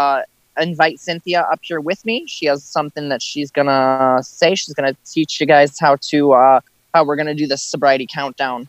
invite Cynthia up here with me. She has something that she's gonna say. She's gonna teach you guys how we're gonna do the sobriety countdown.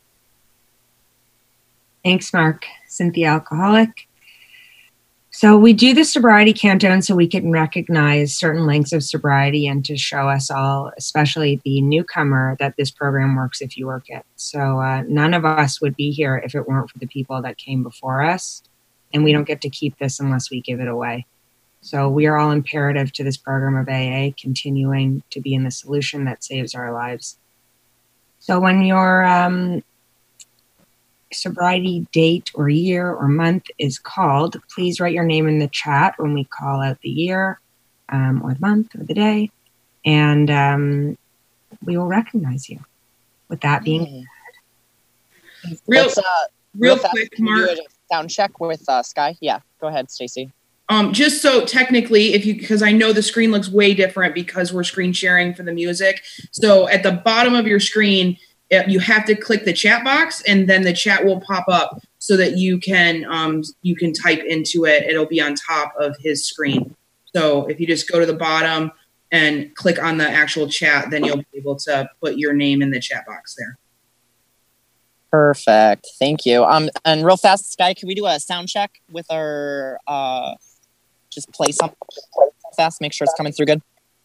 Thanks, Mark. Cynthia, alcoholic. So we do the sobriety countdown so we can recognize certain lengths of sobriety and to show us all, especially the newcomer, that this program works if you work it. So none of us would be here if it weren't for the people that came before us. And we don't get to keep this unless we give it away. So we are all imperative to this program of AA, continuing to be in the solution that saves our lives. So when your sobriety date or year or month is called, please write your name in the chat when we call out the year or the month or the day, and we will recognize you. With that being said, real quick, Mark, do a sound check with Sky. Yeah, go ahead, Stacy. Just so technically, because I know the screen looks way different because we're screen sharing for the music. So at the bottom of your screen, you have to click the chat box, and then the chat will pop up so that you can type into it. It'll be on top of his screen. So if you just go to the bottom and click on the actual chat, then you'll be able to put your name in the chat box there. Perfect. Thank you. And real fast, Sky, can we do a sound check with our just play something fast, make sure it's coming through good.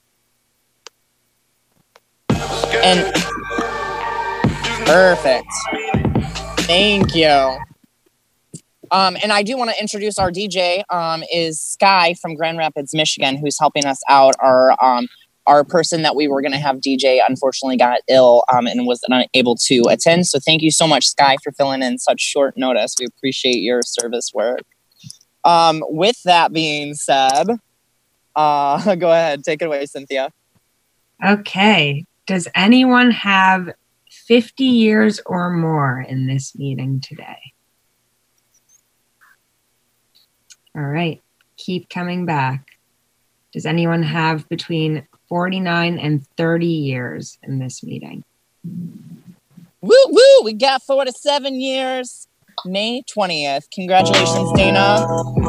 And perfect. Thank you. And I do want to introduce our DJ, is Sky from Grand Rapids, Michigan, who's helping us out. Our person that we were going to have DJ unfortunately got ill and was unable to attend. So thank you so much, Sky, for filling in such short notice. We appreciate your service work. With that being said, go ahead, take it away, Cynthia. Okay. Does anyone have 50 years or more in this meeting today? All right. Keep coming back. Does anyone have between 49 and 30 years in this meeting? Woo woo! We got 47 years. May 20th. Congratulations, Dana.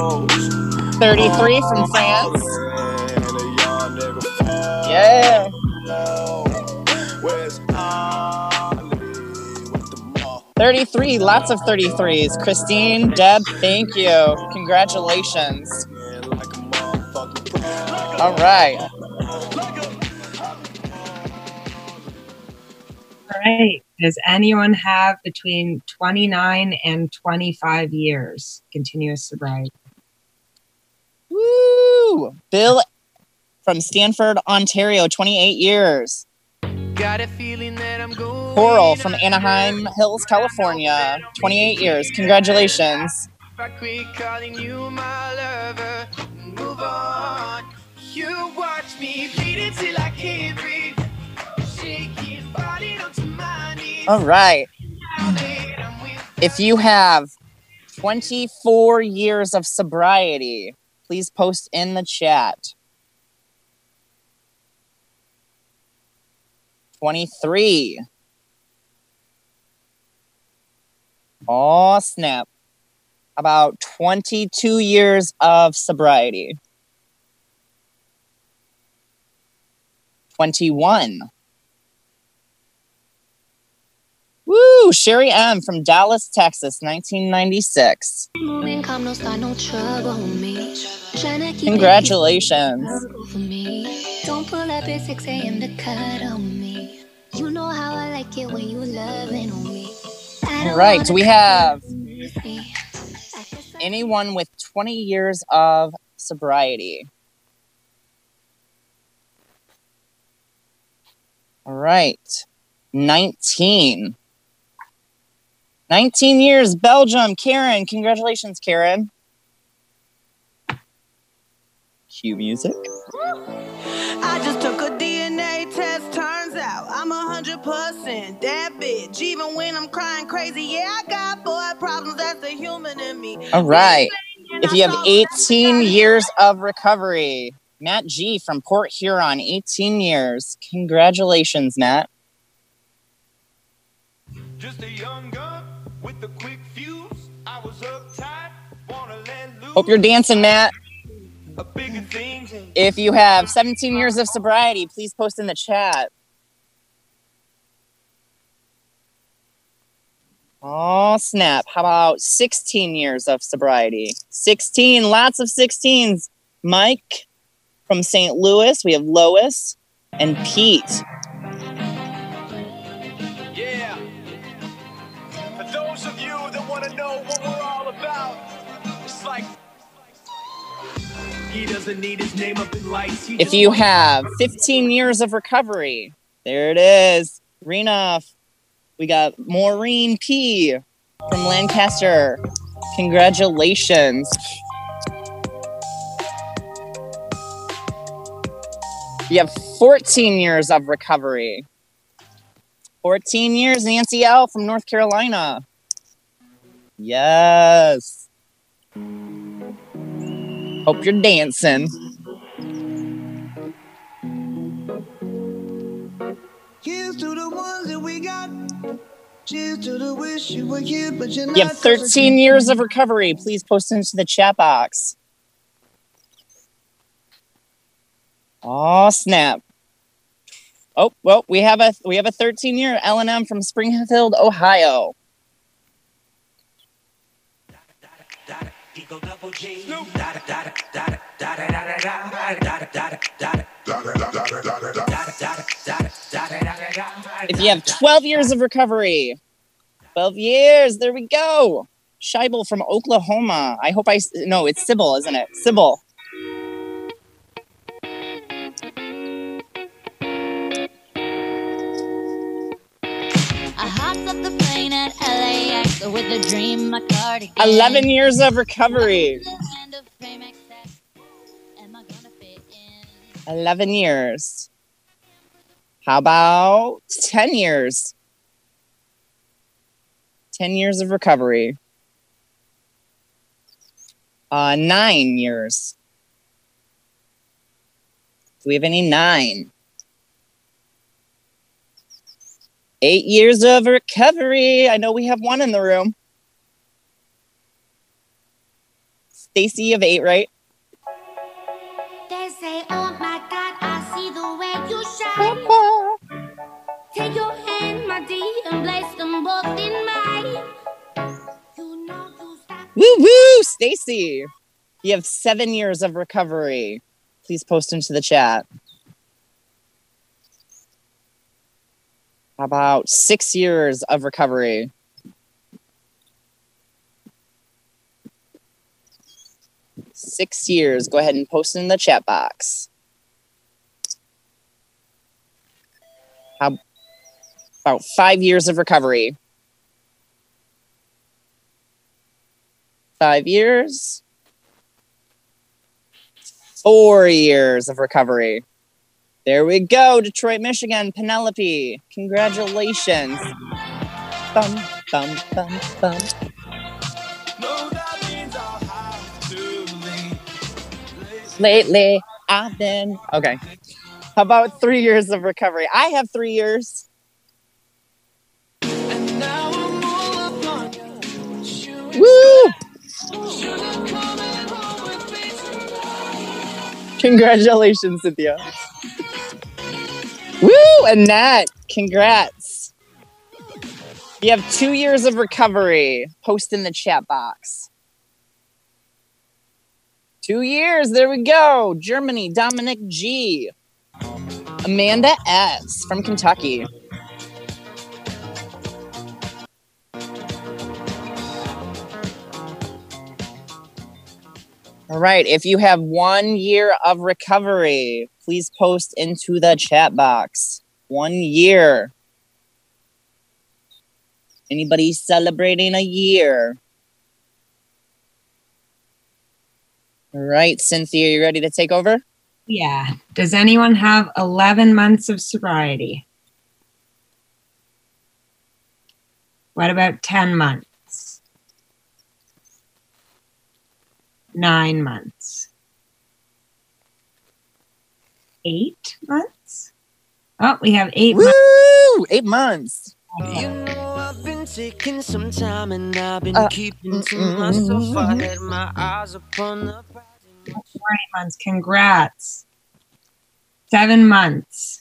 33 from France. Yeah. 33, lots of 33s. Christine, Deb, thank you. Congratulations. All right. All right. Does anyone have between 29 and 25 years continuous sobriety? Woo! Bill from Stanford, Ontario, 28 years. Got a feeling that I'm going. Coral from Anaheim Hills, California, 28 years. Congratulations. I quit calling you my lover. Move on. You watch me bleed until I can't breathe. Shaking body onto my knees. All right. If you have 24 years of sobriety, please post in the chat. 23. Oh, snap. About 22 years of sobriety. 21. Woo! Sherry M. from Dallas, Texas, 1996. Congratulations. Don't pull up at 6 a.m. to cut on me. You know how I like it when you loving on me. All right, do we have anyone with 20 years of sobriety? All right, 19. 19 years, Belgium, Karen. Congratulations, Karen. Cue music. I just took a DNA test, turns out I'm 100% that bitch. Even when I'm crying crazy, yeah, I got boy problems, that's the human in me. All right. If you have 18 years of recovery, Matt G from Port Huron, 18 years. Congratulations, Matt. Just a young gun with a quick fuse. I was uptight, wanna let loose. Hope you're dancing, Matt. If you have 17 years of sobriety, please post in the chat. Oh, snap. How about 16 years of sobriety? 16, lots of 16s. Mike from St. Louis. We have Lois and Pete. Yeah. For those of you that want to know what we're all about, it's like he doesn't need his name up in lights. If you have 15 years of recovery, there it is. Rena. We got Maureen P. from Lancaster. Congratulations. You have 14 years of recovery. 14 years, Nancy L. from North Carolina. Yes. Hope you're dancing. Here's to the ones that we got. Cheers to the wish you were here, but you're not. You have 13 years of recovery. Please post into the chat box. Oh, snap. Oh, well, we have a 13-year L&M from Springfield, Ohio. If you have 12 years of recovery, 12 years, there we go. Scheibel from Oklahoma. I hope no, it's Sybil, isn't it? Sybil. I hopped up the plane at LAX with a dream, my cardigan. 11 years of recovery. 11 years. How about 10 years? 10 years of recovery. 9 years. Do we have any 9? 8 years of recovery. I know we have one in the room. Stacy of 8, right? They say, oh my God, I see the way you shine. Take your hand, my dear, and place them both in mine. You know you stop. Woo woo, Stacy. You have 7 years of recovery. Please post into the chat. How about 6 years of recovery? Six years. Go ahead and post in the chat box. How about 5 years of recovery? 5 years. 4 years of recovery. There we go, Detroit, Michigan, Penelope. Congratulations. Bum, bum, bum, bum. Lately, I've been... Okay. How about 3 years of recovery? I have 3 years. Woo! Congratulations, Cynthia. Woo! Annette, congrats. You have 2 years of recovery. Post in the chat box. 2 years. There we go. Germany, Dominic G. Amanda S. from Kentucky. All right. If you have 1 year of recovery, please post into the chat box. 1 year. Anybody celebrating a year? All right, Cynthia, you ready to take over? Yeah. Does anyone have 11 months of sobriety? What about 10 months? 9 months? 8 months? Oh, we have 8 months. Woo! 8 months. You know I've been taking some time and I've been keeping to myself. I had my eyes upon the prize. months. Congrats. 7 months.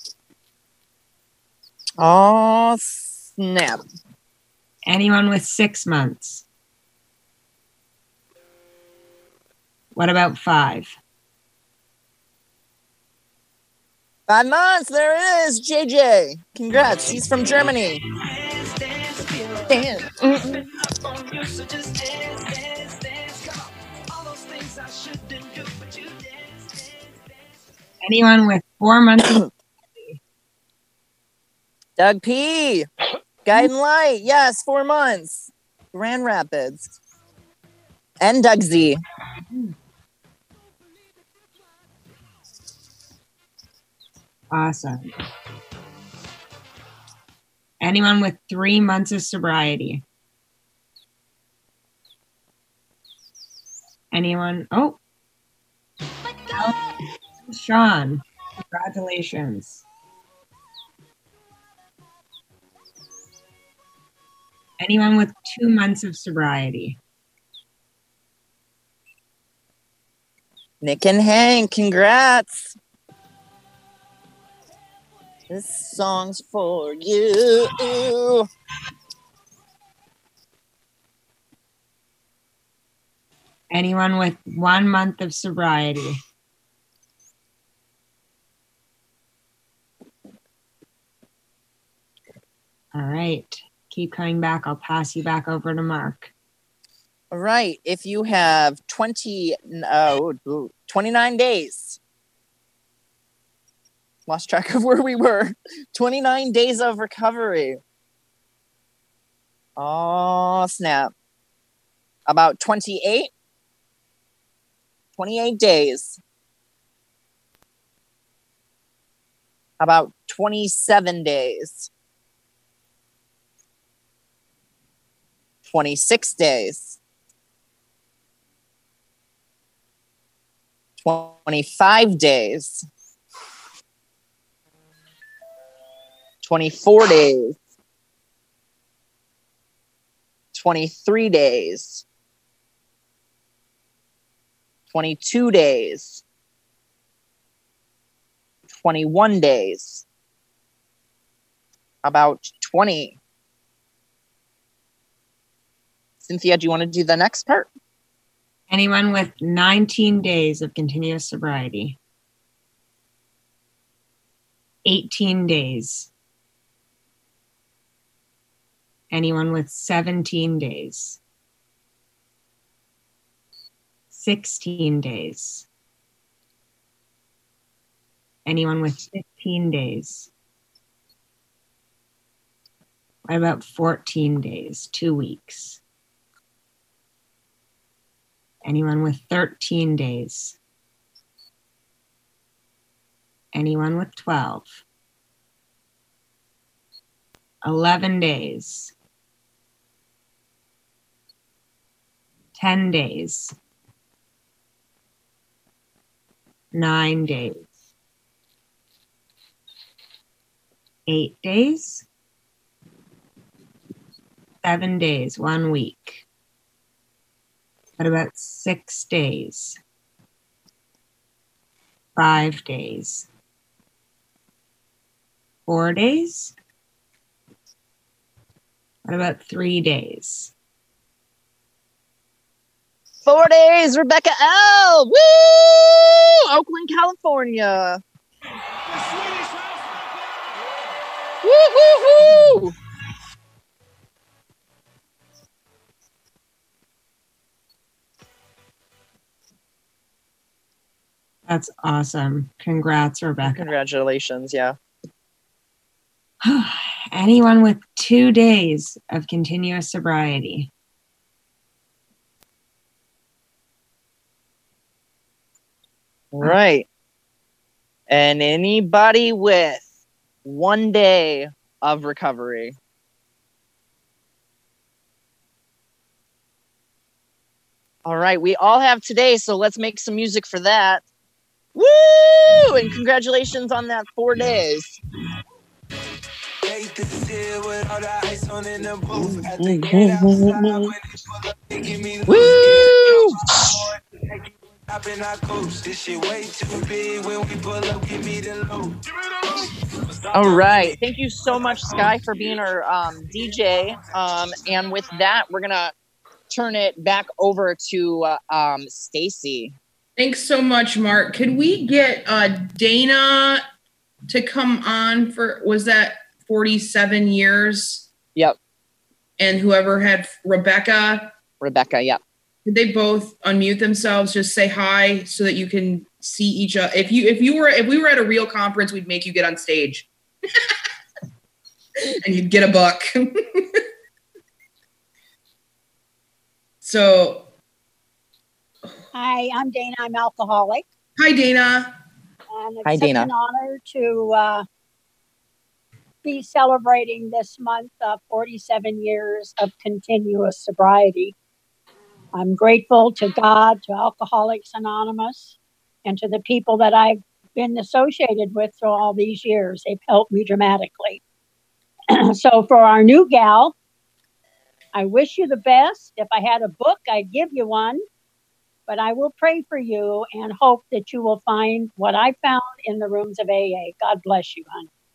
Oh, snap. Anyone with 6 months? What about 5? 5 months. There it is, JJ. Congrats. He's from Germany. Damn. Anyone with 4 months? Doug P. Guiding Light. Yes, 4 months. Grand Rapids. And Doug Z. Awesome. Anyone with 3 months of sobriety? Anyone? Oh. Sean. Congratulations. Anyone with 2 months of sobriety? Nick and Hank, congrats. This song's for you. Anyone with 1 month of sobriety? All right. Keep coming back. I'll pass you back over to Mark. All right. If you have 29 days. Lost track of where we were. 29 days of recovery. Oh, snap. About 28 days. About 27 days. 26 days. 25 days. 24 days. 23 days. 22 days. 21 days. About 20. Cynthia, do you want to do the next part? Anyone with 19 days of continuous sobriety? 18 days. Anyone with 17 days? 16 days. Anyone with 15 days? What about 14 days, 2 weeks? Anyone with 13 days? Anyone with 12? 11 days? 10 days? 9 days? 8 days? 7 days, 1 week? What about 6 days? 5 days? 4 days? What about 3 days? 4 days, Rebecca L. Woo! Oakland, California. Woo, woo, woo! That's awesome. Congrats, Rebecca. Congratulations, yeah. Anyone with 2 days of continuous sobriety? Right. And anybody with 1 day of recovery? All right, we all have today, so let's make some music for that. Woo! And congratulations on that 4 days. Woo! This shit way too big. When we pull up, give me the low. All right. Thank you so much, Sky, for being our DJ. And with that, we're going to turn it back over to Stacy. Thanks so much, Mark. Could we get Dana to come on for, was that 47 years? Yep. And whoever had Rebecca, yep. Could they both unmute themselves, just say hi so that you can see each other? If we were at a real conference, we'd make you get on stage. And you'd get a buck. So hi, I'm Dana. I'm alcoholic. Hi, Dana. And it's such an honor to be celebrating this month 47 years of continuous sobriety. I'm grateful to God, to Alcoholics Anonymous, and to the people that I've been associated with through all these years. They've helped me dramatically. So for our new gal, I wish you the best. If I had a book, I'd give you one. But I will pray for you and hope that you will find what I found in the rooms of AA. God bless you,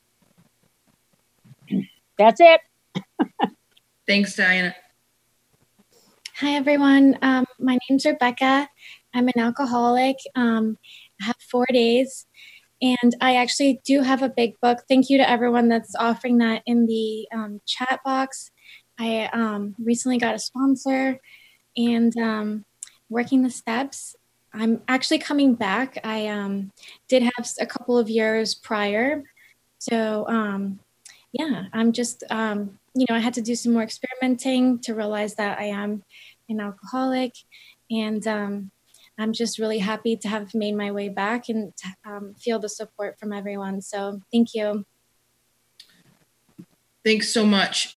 hon. That's it. Thanks, Diana. Hi, everyone. My name's Rebecca. I'm an alcoholic. I have 4 days. And I actually do have a big book. Thank you to everyone that's offering that in the chat box. I recently got a sponsor and working the steps. I'm actually coming back. I did have a couple of years prior. So yeah, I'm just, I had to do some more experimenting to realize that I am an alcoholic. And I'm just really happy to have made my way back and feel the support from everyone. So thank you. Thanks so much.